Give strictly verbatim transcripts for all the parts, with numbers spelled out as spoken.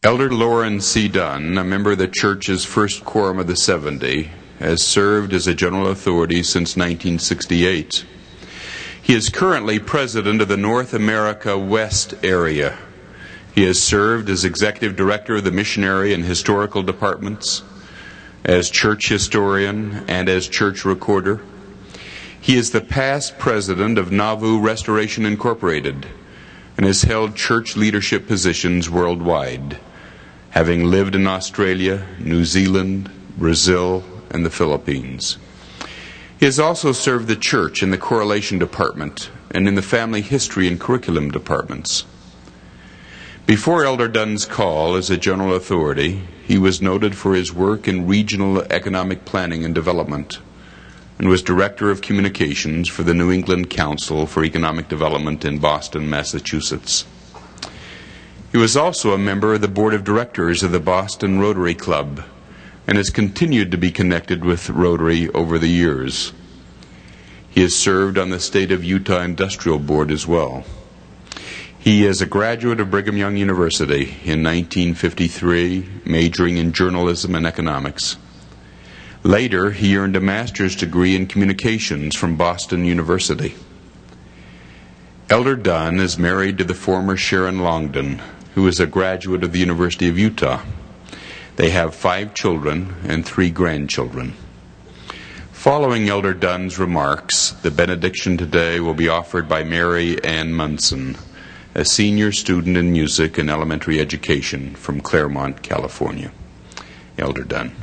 Elder Loren C. Dunn, a member of the Church's First Quorum of the seventy, has served as a general authority since nineteen sixty-eight. He is currently president of the North America West area. He has served as executive director of the missionary and historical departments, as church historian, and as church recorder. He is the past president of Nauvoo Restoration Incorporated and has held church leadership positions worldwide, having lived in Australia, New Zealand, Brazil, and the Philippines. He has also served the church in the correlation department and in the family history and curriculum departments. Before Elder Dunn's call as a general authority, he was noted for his work in regional economic planning and development, and was Director of Communications for the New England Council for Economic Development in Boston, Massachusetts. He was also a member of the Board of Directors of the Boston Rotary Club, and has continued to be connected with Rotary over the years. He has served on the State of Utah Industrial Board as well. He is a graduate of Brigham Young University in nineteen fifty-three, majoring in journalism and economics. Later, he earned a master's degree in communications from Boston University. Elder Dunn is married to the former Sharon Longden, who is a graduate of the University of Utah. They have five children and three grandchildren. Following Elder Dunn's remarks, the benediction today will be offered by Mary Ann Munson, a senior student in music and elementary education from Claremont, California. Elder Dunn.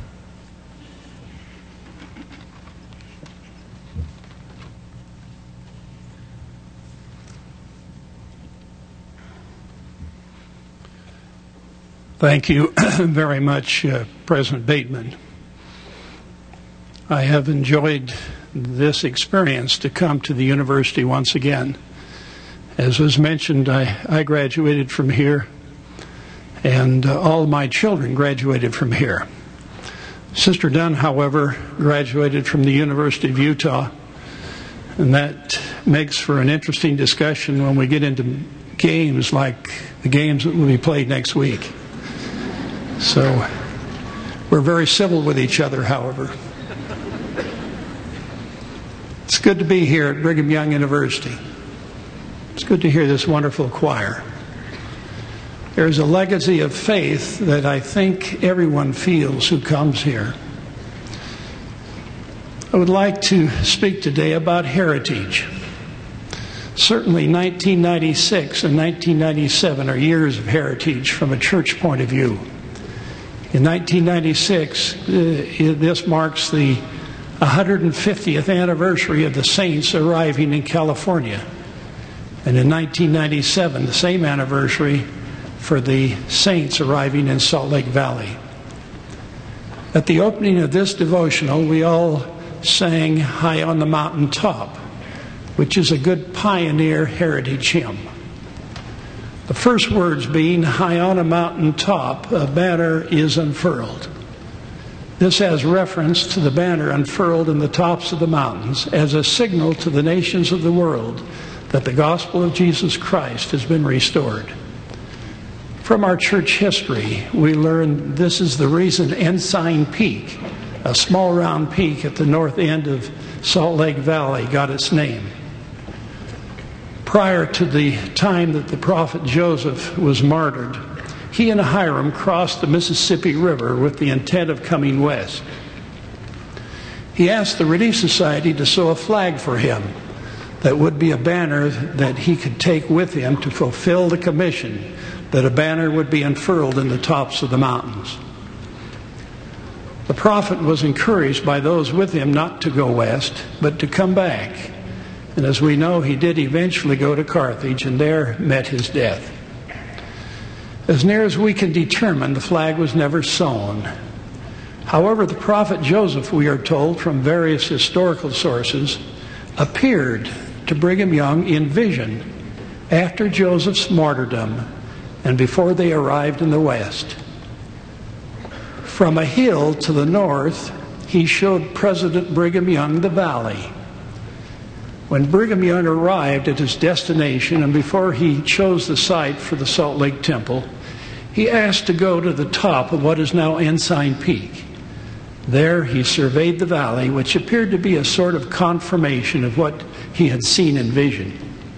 Thank you very much, uh, President Bateman. I have enjoyed this experience to come to the university once again. As was mentioned, I, I graduated from here, and uh, all my children graduated from here. Sister Dunn, however, graduated from the University of Utah, and that makes for an interesting discussion when we get into games like the games that will be played next week. So we're very civil with each other, however. It's good to be here at Brigham Young University. It's good to hear this wonderful choir. There's a legacy of faith that I think everyone feels who comes here. I would like to speak today about heritage. Certainly nineteen ninety-six and nineteen ninety-seven are years of heritage from a church point of view. In nineteen ninety-six, uh, this marks the one hundred fiftieth anniversary of the Saints arriving in California. And in nineteen ninety-seven, the same anniversary for the Saints arriving in Salt Lake Valley. At the opening of this devotional, we all sang High on the Mountain Top, which is a good pioneer heritage hymn. The first words being, high on a mountain top, a banner is unfurled. This has reference to the banner unfurled in the tops of the mountains as a signal to the nations of the world that the gospel of Jesus Christ has been restored. From our church history, we learn this is the reason Ensign Peak, a small round peak at the north end of Salt Lake Valley, got its name. Prior to the time that the prophet Joseph was martyred, he and Hiram crossed the Mississippi River with the intent of coming west. He asked the Relief Society to sew a flag for him that would be a banner that he could take with him to fulfill the commission, that a banner would be unfurled in the tops of the mountains. The prophet was encouraged by those with him not to go west, but to come back. And as we know, he did eventually go to Carthage and there met his death. As near as we can determine, the flag was never sewn. However, the prophet Joseph, we are told from various historical sources, appeared to Brigham Young in vision after Joseph's martyrdom and before they arrived in the West. From a hill to the north, he showed President Brigham Young the valley. When Brigham Young arrived at his destination and before he chose the site for the Salt Lake Temple, he asked to go to the top of what is now Ensign Peak. There he surveyed the valley, which appeared to be a sort of confirmation of what he had seen in vision.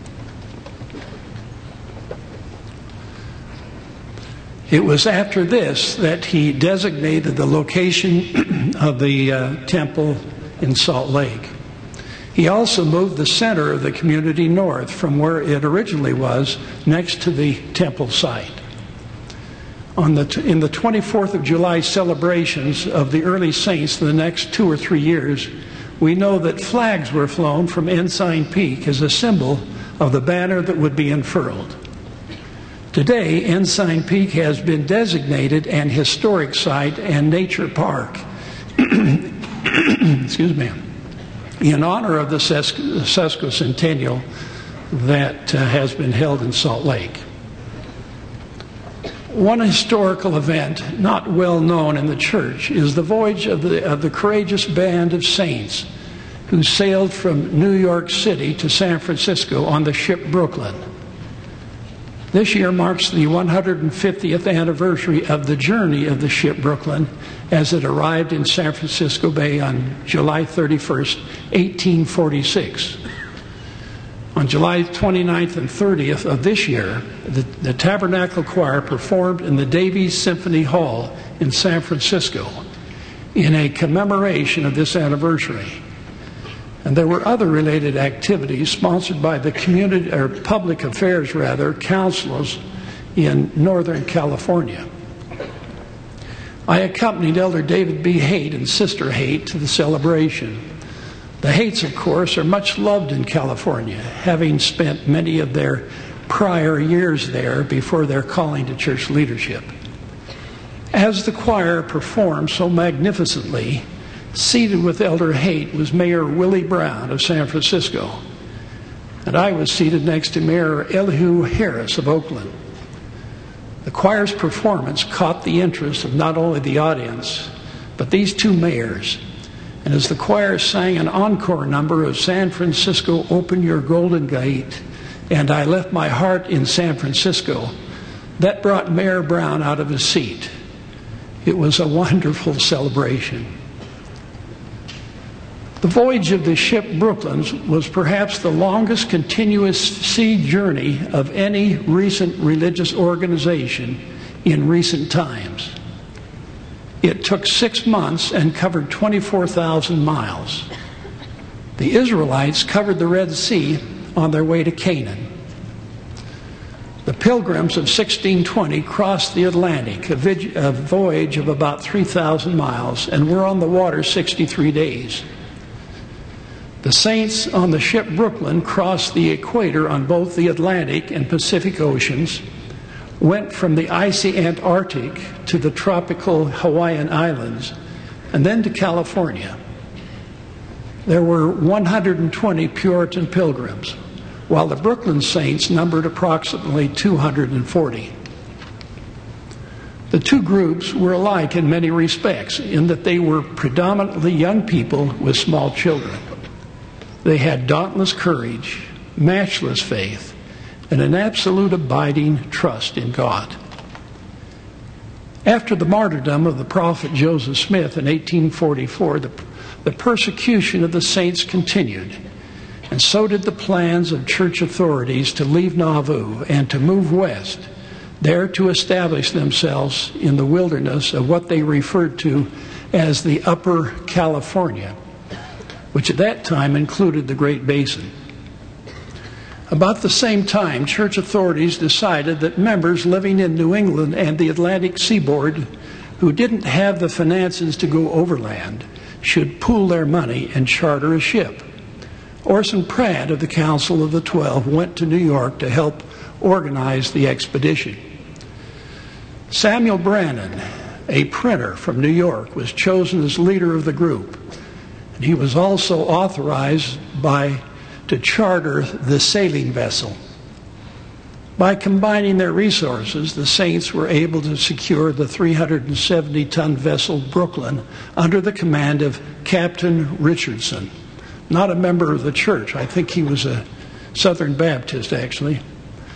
It was after this that he designated the location of the uh, temple in Salt Lake. He also moved the center of the community north from where it originally was, next to the temple site. On the, in the twenty-fourth of July celebrations of the early saints in the next two or three years, we know that flags were flown from Ensign Peak as a symbol of the banner that would be unfurled. Today, Ensign Peak has been designated an historic site and nature park. Excuse me. In honor of the sesquicentennial that uh, has been held in Salt Lake. One historical event not well known in the church is the voyage of the, of the courageous band of saints who sailed from New York City to San Francisco on the ship Brooklyn. This year marks the one hundred fiftieth anniversary of the journey of the ship Brooklyn as it arrived in San Francisco Bay on July thirty-first, eighteen forty-six. On July twenty-ninth and thirtieth of this year, the, the Tabernacle Choir performed in the Davies Symphony Hall in San Francisco in a commemoration of this anniversary. And there were other related activities sponsored by the community, or public affairs rather, councils in Northern California. I accompanied Elder David B. Haight and Sister Haight to the celebration. The Haights, of course, are much loved in California, having spent many of their prior years there before their calling to church leadership. As the choir performed so magnificently, seated with Elder Haight was Mayor Willie Brown of San Francisco, and I was seated next to Mayor Elihu Harris of Oakland. The choir's performance caught the interest of not only the audience, but these two mayors. And as the choir sang an encore number of San Francisco, Open Your Golden Gate, and I Left My Heart in San Francisco, that brought Mayor Brown out of his seat. It was a wonderful celebration. The voyage of the ship Brooklyn was perhaps the longest continuous sea journey of any recent religious organization in recent times. It took six months and covered twenty-four thousand miles. The Israelites covered the Red Sea on their way to Canaan. The Pilgrims of sixteen twenty crossed the Atlantic, a, vid- a voyage of about three thousand miles, and were on the water sixty-three days. The saints on the ship Brooklyn crossed the equator on both the Atlantic and Pacific Oceans, went from the icy Antarctic to the tropical Hawaiian Islands, and then to California. There were one hundred twenty Puritan pilgrims, while the Brooklyn saints numbered approximately two hundred forty. The two groups were alike in many respects, in that they were predominantly young people with small children. They had dauntless courage, matchless faith, and an absolute abiding trust in God. After the martyrdom of the prophet Joseph Smith in eighteen forty-four, the, the persecution of the saints continued, and so did the plans of church authorities to leave Nauvoo and to move west, there to establish themselves in the wilderness of what they referred to as the Upper California, which at that time included the Great Basin. About the same time, church authorities decided that members living in New England and the Atlantic seaboard who didn't have the finances to go overland should pool their money and charter a ship. Orson Pratt of the Council of the Twelve went to New York to help organize the expedition. Samuel Brannan, a printer from New York, was chosen as leader of the group. And he was also authorized by to charter the sailing vessel. By combining their resources, the saints were able to secure the three hundred seventy ton vessel Brooklyn under the command of Captain Richardson, not a member of the church. I think he was a Southern Baptist, actually.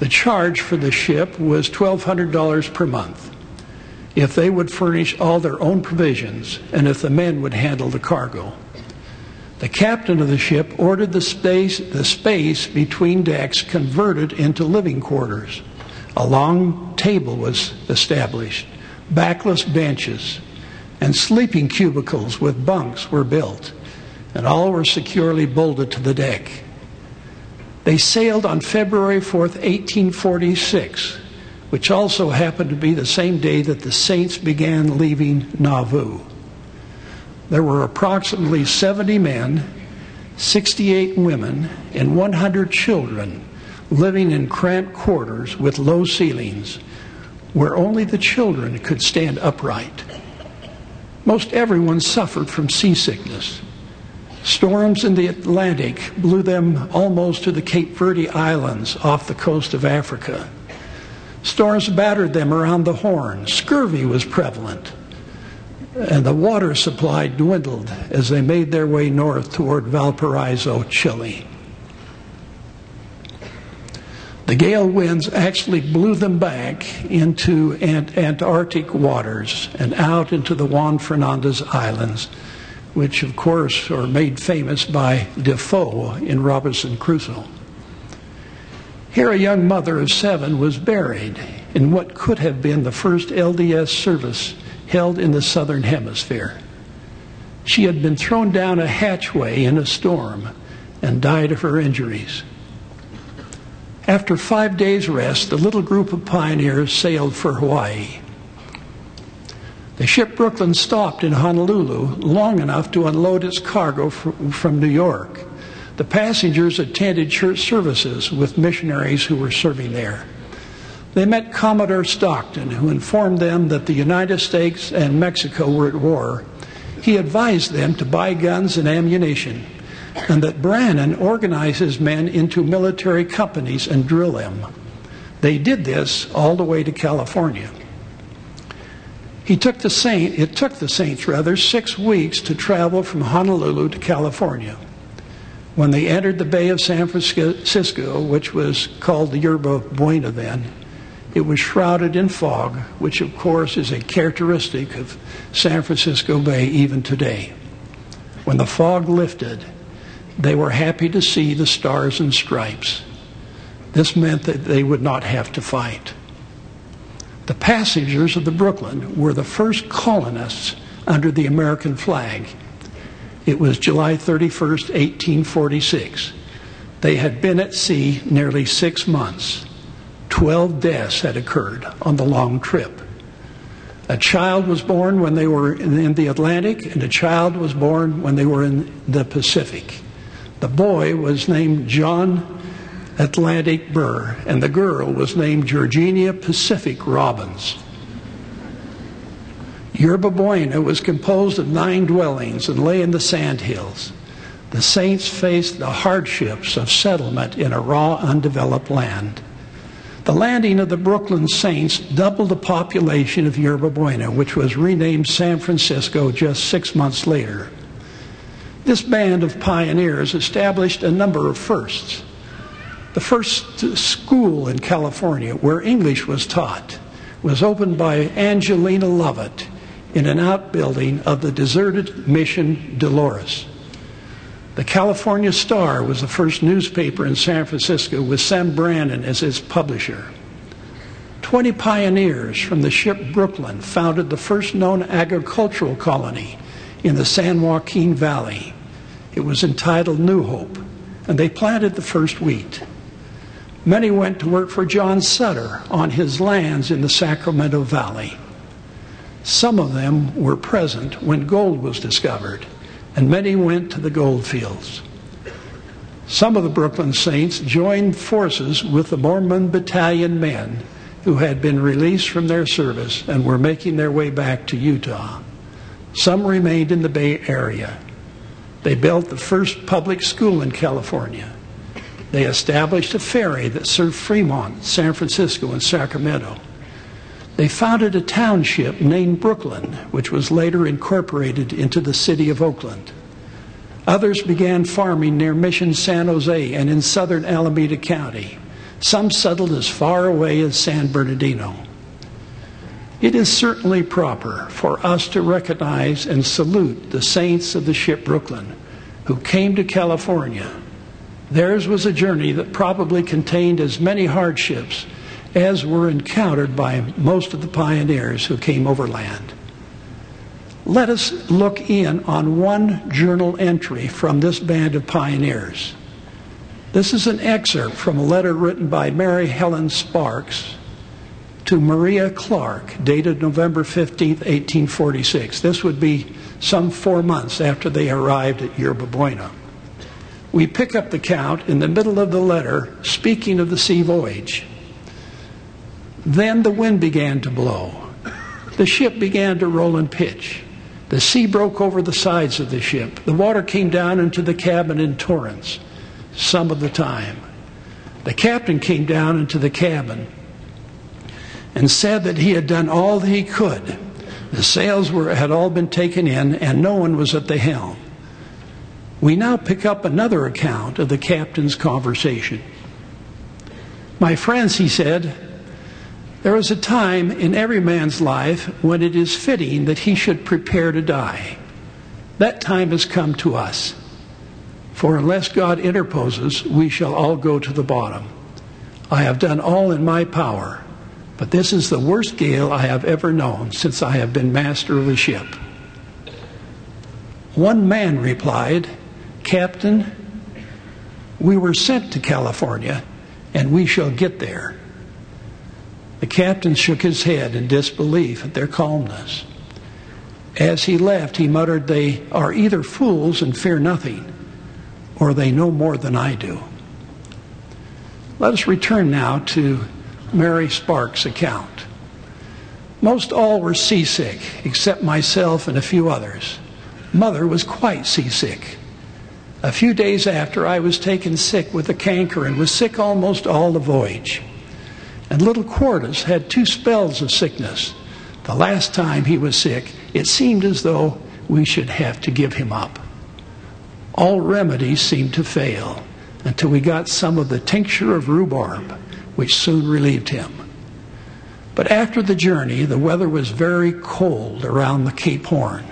The charge for the ship was twelve hundred dollars per month if they would furnish all their own provisions and if the men would handle the cargo. The captain of the ship ordered the space, the space between decks converted into living quarters. A long table was established, backless benches, and sleeping cubicles with bunks were built, and all were securely bolted to the deck. They sailed on February fourth, eighteen forty-six, which also happened to be the same day that the saints began leaving Nauvoo. There were approximately seventy men, sixty-eight women, and one hundred children living in cramped quarters with low ceilings, where only the children could stand upright. Most everyone suffered from seasickness. Storms in the Atlantic blew them almost to the Cape Verde Islands off the coast of Africa. Storms battered them around the Horn. Scurvy was prevalent, and the water supply dwindled as they made their way north toward Valparaiso, Chile. The gale winds actually blew them back into Ant- Antarctic waters and out into the Juan Fernandez Islands, which of course are made famous by Defoe in Robinson Crusoe. Here a young mother of seven was buried in what could have been the first L D S service held in the southern hemisphere. She had been thrown down a hatchway in a storm and died of her injuries. After five days' rest, the little group of pioneers sailed for Hawaii. The ship Brooklyn stopped in Honolulu long enough to unload its cargo from New York. The passengers attended church services with missionaries who were serving there. They met Commodore Stockton, who informed them that the United States and Mexico were at war. He advised them to buy guns and ammunition, and that Brannan organized his men into military companies and drill them. They did this all the way to California. He took the Saint, it took the Saints rather six weeks to travel from Honolulu to California. When they entered the Bay of San Francisco, which was called the Yerba Buena then, it was shrouded in fog, which of course is a characteristic of San Francisco Bay even today. When the fog lifted, they were happy to see the stars and stripes. This meant that they would not have to fight. The passengers of the Brooklyn were the first colonists under the American flag. It was July thirty-first, eighteen forty-six. They had been at sea nearly six months. Twelve deaths had occurred on the long trip. A child was born when they were in the Atlantic, and a child was born when they were in the Pacific. The boy was named John Atlantic Burr, and the girl was named Georgina Pacific Robbins. Yerba Buena was composed of nine dwellings and lay in the sandhills. The saints faced the hardships of settlement in a raw, undeveloped land. The landing of the Brooklyn Saints doubled the population of Yerba Buena, which was renamed San Francisco just six months later. This band of pioneers established a number of firsts. The first school in California where English was taught was opened by Angelina Lovett in an outbuilding of the deserted Mission Dolores. The California Star was the first newspaper in San Francisco with Sam Brannan as its publisher. Twenty pioneers from the ship Brooklyn founded the first known agricultural colony in the San Joaquin Valley. It was entitled New Hope, and they planted the first wheat. Many went to work for John Sutter on his lands in the Sacramento Valley. Some of them were present when gold was discovered, and many went to the gold fields. Some of the Brooklyn Saints joined forces with the Mormon Battalion men who had been released from their service and were making their way back to Utah. Some remained in the Bay Area. They built the first public school in California. They established a ferry that served Fremont, San Francisco, and Sacramento. They founded a township named Brooklyn, which was later incorporated into the city of Oakland. Others began farming near Mission San Jose and in southern Alameda County. some settled as far away as San Bernardino. It is certainly proper for us to recognize and salute the saints of the ship Brooklyn who came to California. Theirs was a journey that probably contained as many hardships as were encountered by most of the pioneers who came overland. Let us look in on one journal entry from this band of pioneers. This is an excerpt from a letter written by Mary Helen Sparks to Maria Clark, dated November fifteenth, eighteen forty-six. This would be some four months after they arrived at Yerba Buena. We pick up the count in the middle of the letter, speaking of the sea voyage. Then the wind began to blow. The ship began to roll and pitch. The sea broke over the sides of the ship. The water came down into the cabin in torrents, some of the time. The captain came down into the cabin and said that he had done all that he could. The sails were, had all been taken in, and no one was at the helm. We now pick up another account of the captain's conversation. "My friends," he said, "there is a time in every man's life when it is fitting that he should prepare to die. That time has come to us. For unless God interposes, we shall all go to the bottom. I have done all in my power, but this is the worst gale I have ever known since I have been master of a ship." One man replied, "Captain, we were sent to California, and we shall get there." The captain shook his head in disbelief at their calmness. As he left, he muttered, "They are either fools and fear nothing, or they know more than I do." Let us return now to Mary Sparks' account. "Most all were seasick, except myself and a few others. Mother was quite seasick. A few days after, I was taken sick with a canker and was sick almost all the voyage. And little Quartus had two spells of sickness. The last time he was sick, it seemed as though we should have to give him up. All remedies seemed to fail until we got some of the tincture of rhubarb, which soon relieved him. But after the journey, the weather was very cold around the Cape Horn.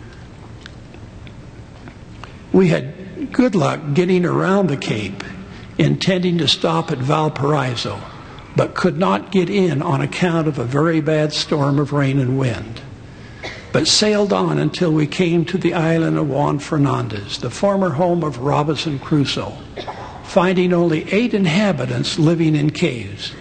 We had good luck getting around the Cape, intending to stop at Valparaiso, but could not get in on account of a very bad storm of rain and wind, but sailed on until we came to the island of Juan Fernandez, the former home of Robinson Crusoe, finding only eight inhabitants living in caves.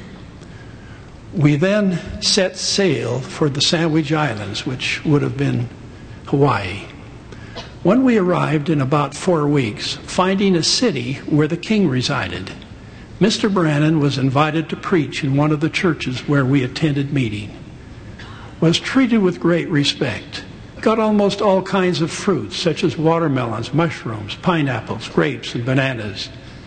We then set sail for the Sandwich Islands, which would have been Hawaii. When we arrived in about four weeks, finding a city where the king resided, Mister Brannan was invited to preach in one of the churches where we attended meeting. Was treated with great respect. Got almost all kinds of fruits, such as watermelons, mushrooms, pineapples, grapes, and bananas.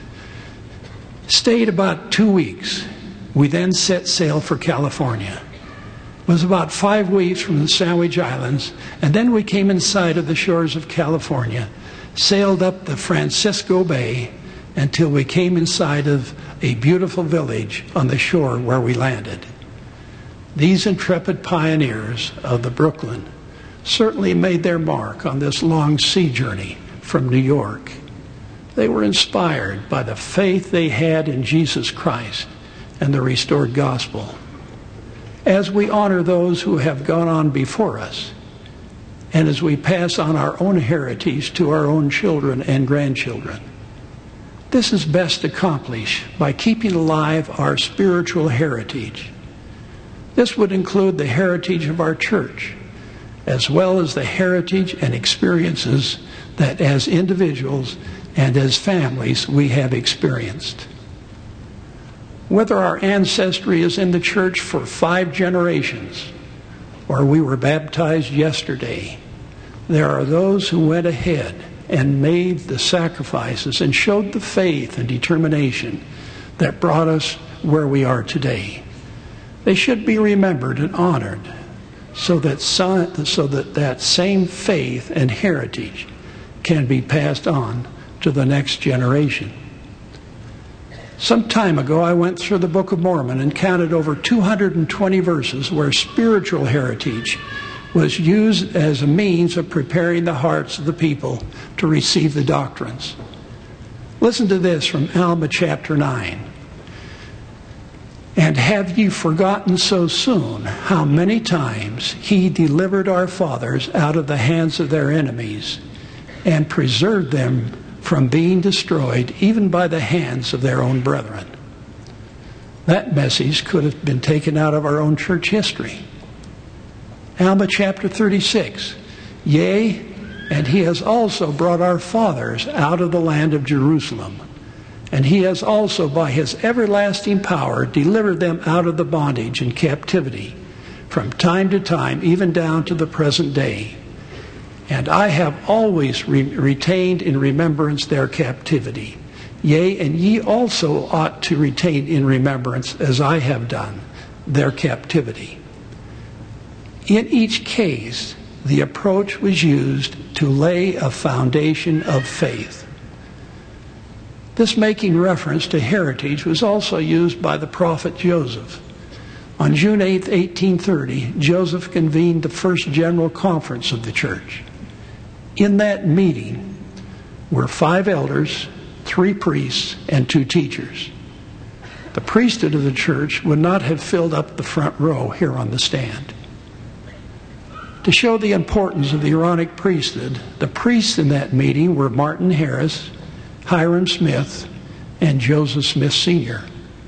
Stayed about two weeks. We then set sail for California. It was about five weeks from the Sandwich Islands, and then we came in sight of the shores of California, sailed up the Francisco Bay until we came in sight of a beautiful village on the shore where we landed. These intrepid pioneers of the Brooklyn certainly made their mark on this long sea journey from New York. They were inspired by the faith they had in Jesus Christ and the restored gospel. As we honor those who have gone on before us, and as we pass on our own heritage to our own children and grandchildren, this is best accomplished by keeping alive our spiritual heritage. This would include the heritage of our church, as well as the heritage and experiences that as individuals and as families we have experienced. Whether our ancestry is in the church for five generations or we were baptized yesterday, there are those who went ahead and made the sacrifices and showed the faith and determination that brought us where we are today. They should be remembered and honored so that some, so that that same faith and heritage can be passed on to the next generation. Some time ago, I went through the Book of Mormon and counted over two hundred twenty verses where spiritual heritage was used as a means of preparing the hearts of the people to receive the doctrines. Listen to this from Alma chapter nine. And have ye forgotten so soon how many times he delivered our fathers out of the hands of their enemies and preserved them from being destroyed even by the hands of their own brethren? That message could have been taken out of our own church history. Alma chapter thirty-six. Yea, and he has also brought our fathers out of the land of Jerusalem. And he has also by his everlasting power delivered them out of the bondage and captivity from time to time, even down to the present day. And I have always re- retained in remembrance their captivity. Yea, and ye also ought to retain in remembrance, as I have done, their captivity. In each case, the approach was used to lay a foundation of faith. This making reference to heritage was also used by the prophet Joseph. On June eighth, eighteen thirty, Joseph convened the first general conference of the church. In that meeting were five elders, three priests, and two teachers. The priesthood of the church would not have filled up the front row here on the stand. To show the importance of the Aaronic priesthood, the priests in that meeting were Martin Harris, Hiram Smith, and Joseph Smith Senior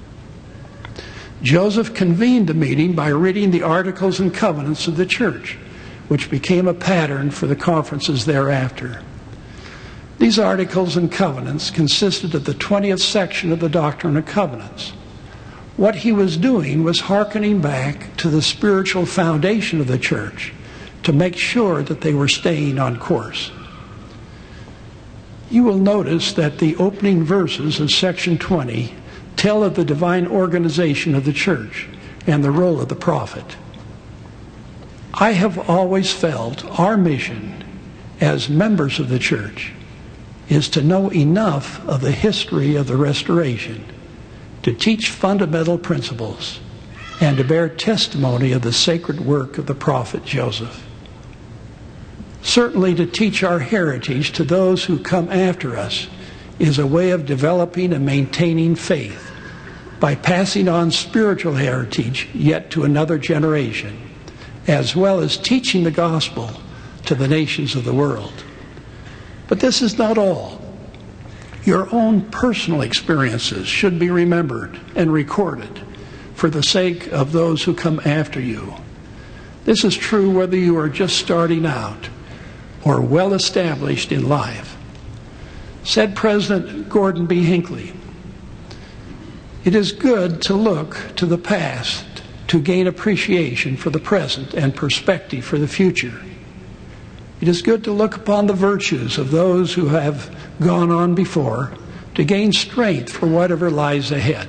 Joseph convened the meeting by reading the Articles and Covenants of the church, which became a pattern for the conferences thereafter. These Articles and Covenants consisted of the twentieth section of the Doctrine and Covenants. What he was doing was hearkening back to the spiritual foundation of the church to make sure that they were staying on course. You will notice that the opening verses of section twenty tell of the divine organization of the church and the role of the prophet. I have always felt our mission as members of the church is to know enough of the history of the restoration to teach fundamental principles and to bear testimony of the sacred work of the prophet Joseph. Certainly, to teach our heritage to those who come after us is a way of developing and maintaining faith by passing on spiritual heritage yet to another generation, as well as teaching the gospel to the nations of the world. But this is not all. Your own personal experiences should be remembered and recorded for the sake of those who come after you. This is true whether you are just starting out or well established in life. Said President Gordon B. Hinckley, "It is good to look to the past to gain appreciation for the present and perspective for the future. It is good to look upon the virtues of those who have gone on before to gain strength for whatever lies ahead.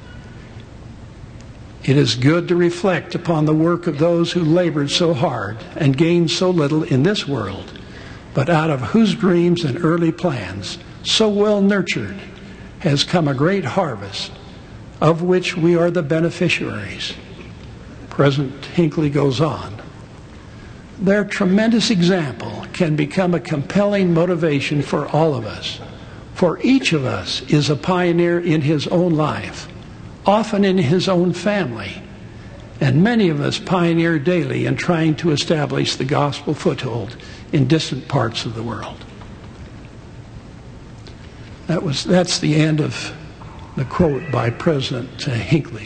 It is good to reflect upon the work of those who labored so hard and gained so little in this world, but out of whose dreams and early plans, so well nurtured, has come a great harvest, of which we are the beneficiaries." President Hinckley goes on, "Their tremendous example can become a compelling motivation for all of us, for each of us is a pioneer in his own life, often in his own family, and many of us pioneer daily in trying to establish the gospel foothold in distant parts of the world." That was, that's the end of the quote by President Hinckley.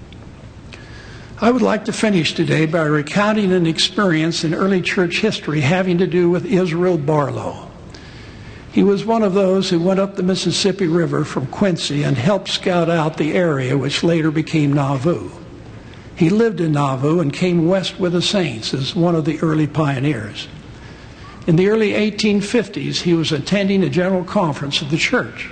I would like to finish today by recounting an experience in early church history having to do with Israel Barlow. He was one of those who went up the Mississippi River from Quincy and helped scout out the area which later became Nauvoo. He lived in Nauvoo and came west with the saints as one of the early pioneers. In the early eighteen fifties, he was attending a general conference of the church.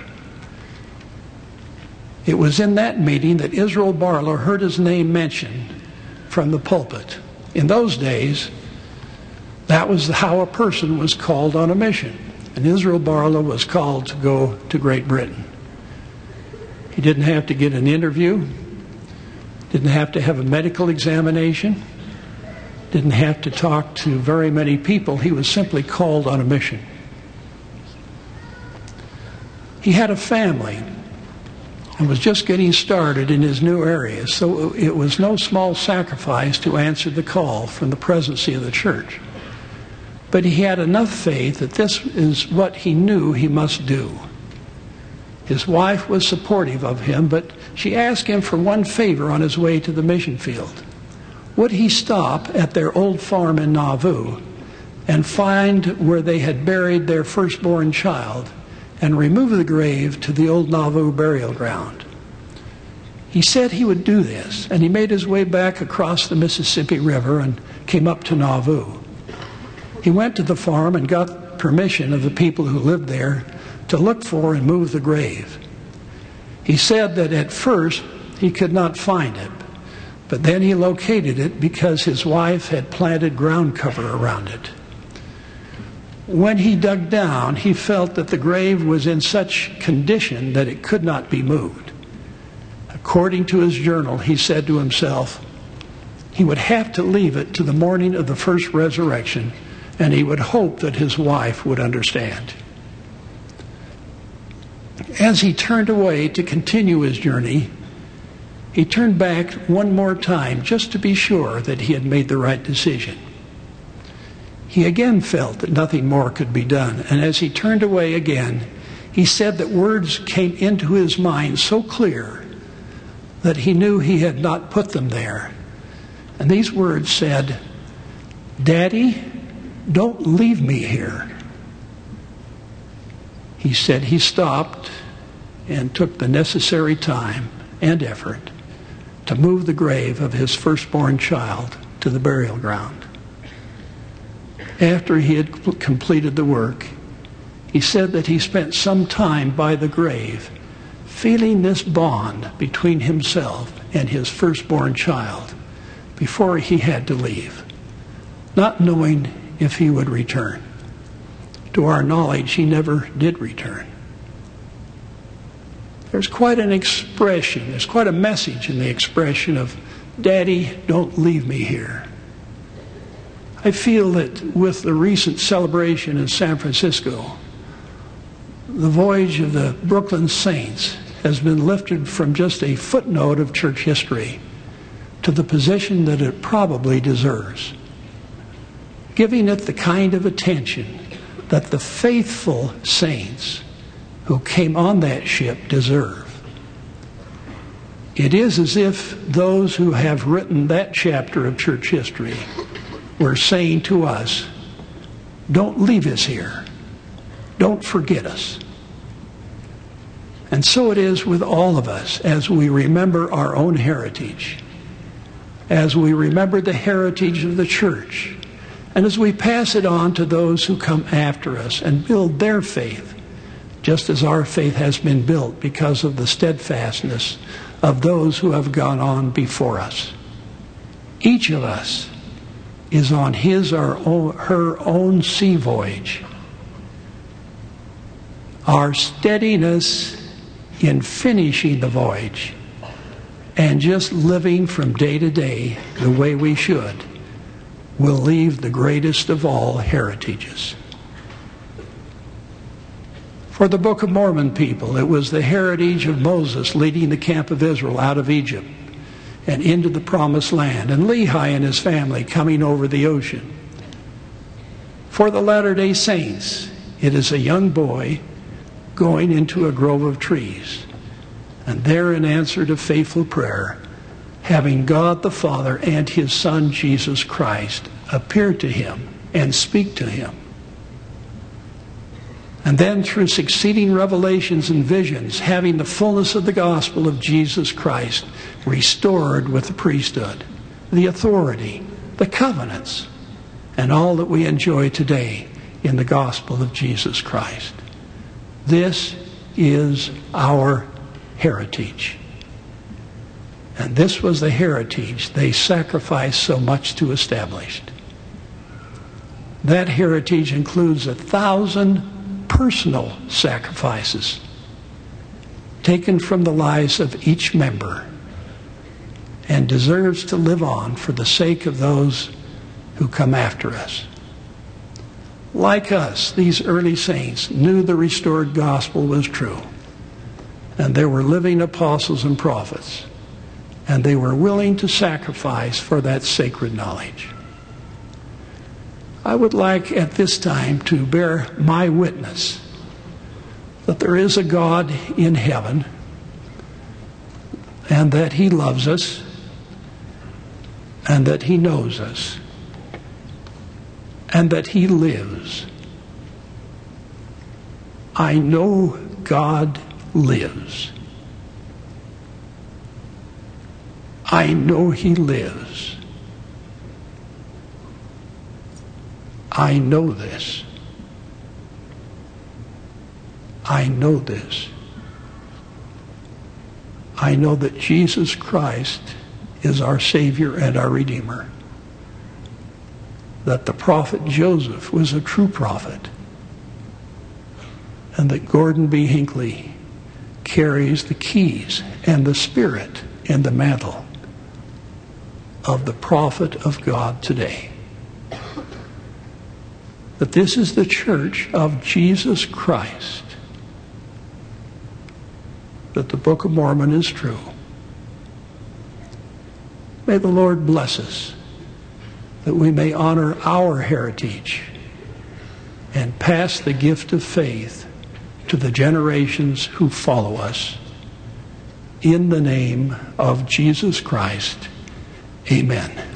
It was in that meeting that Israel Barlow heard his name mentioned from the pulpit. In those days, that was how a person was called on a mission. And Israel Barlow was called to go to Great Britain. He didn't have to get an interview, didn't have to have a medical examination, didn't have to talk to very many people. He was simply called on a mission. He had a family and was just getting started in his new area, so it was no small sacrifice to answer the call from the presidency of the church. But he had enough faith that this is what he knew he must do. His wife was supportive of him, but she asked him for one favor on his way to the mission field. Would he stop at their old farm in Nauvoo and find where they had buried their firstborn child and remove the grave to the old Nauvoo burial ground? He said he would do this, and he made his way back across the Mississippi River and came up to Nauvoo. He went to the farm and got permission of the people who lived there to look for and move the grave. He said that at first he could not find it, but then he located it because his wife had planted ground cover around it. When he dug down, he felt that the grave was in such condition that it could not be moved. According to his journal, he said to himself, he would have to leave it to the morning of the first resurrection, and he would hope that his wife would understand. As he turned away to continue his journey, he turned back one more time just to be sure that he had made the right decision. He again felt that nothing more could be done, and as he turned away again, he said that words came into his mind so clear that he knew he had not put them there. And these words said, "Daddy, don't leave me here." He said he stopped and took the necessary time and effort to move the grave of his firstborn child to the burial ground. After he had completed the work, he said that he spent some time by the grave, feeling this bond between himself and his firstborn child before he had to leave, not knowing if he would return. To our knowledge, he never did return. There's quite an expression, there's quite a message in the expression of, "Daddy, don't leave me here." I feel that with the recent celebration in San Francisco, the voyage of the Brooklyn Saints has been lifted from just a footnote of church history to the position that it probably deserves, giving it the kind of attention that the faithful saints who came on that ship deserve. It is as if those who have written that chapter of church history were saying to us, don't leave us here. Don't forget us. And so it is with all of us as we remember our own heritage, as we remember the heritage of the church, and as we pass it on to those who come after us and build their faith, just as our faith has been built because of the steadfastness of those who have gone on before us. Each of us is on his or her own sea voyage. Our steadiness in finishing the voyage and just living from day to day the way we should will leave the greatest of all heritages. For the Book of Mormon people, it was the heritage of Moses leading the camp of Israel out of Egypt and into the Promised Land, and Lehi and his family coming over the ocean. For the Latter-day Saints, it is a young boy going into a grove of trees, and there, in answer to faithful prayer, having God the Father and his Son Jesus Christ appear to him and speak to him. And then through succeeding revelations and visions, having the fullness of the gospel of Jesus Christ restored with the priesthood, the authority, the covenants, and all that we enjoy today in the gospel of Jesus Christ. This is our heritage. And this was the heritage they sacrificed so much to establish. That heritage includes a thousand personal sacrifices, taken from the lives of each member and deserves to live on for the sake of those who come after us. Like us, these early saints knew the restored gospel was true, and there were living apostles and prophets, and they were willing to sacrifice for that sacred knowledge. I would like at this time to bear my witness that there is a God in heaven and that He loves us and that He knows us and that He lives. I know God lives. I know He lives. I know this. I know this. I know that Jesus Christ is our Savior and our Redeemer. That the prophet Joseph was a true prophet. And that Gordon B. Hinckley carries the keys and the spirit and the mantle of the prophet of God today. That this is the church of Jesus Christ. That the Book of Mormon is true. May the Lord bless us, that we may honor our heritage and pass the gift of faith to the generations who follow us. In the name of Jesus Christ, amen.